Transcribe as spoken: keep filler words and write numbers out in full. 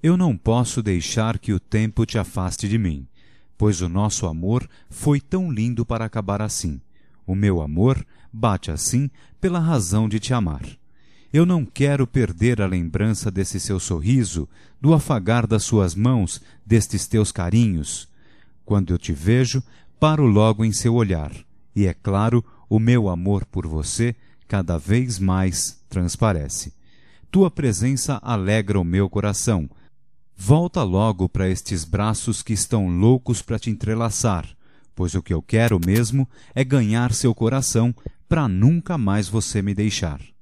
Eu não posso deixar que o tempo te afaste de mim, pois o nosso amor foi tão lindo para acabar assim. O meu amor bate assim pela razão de te amar. Eu não quero perder a lembrança desse seu sorriso, do afagar das suas mãos, destes teus carinhos. Quando eu te vejo, paro logo em seu olhar, e é claro, o meu amor por você cada vez mais transparece. Tua presença alegra o meu coração. Volta logo para estes braços que estão loucos para te entrelaçar, pois o que eu quero mesmo é ganhar seu coração para nunca mais você me deixar.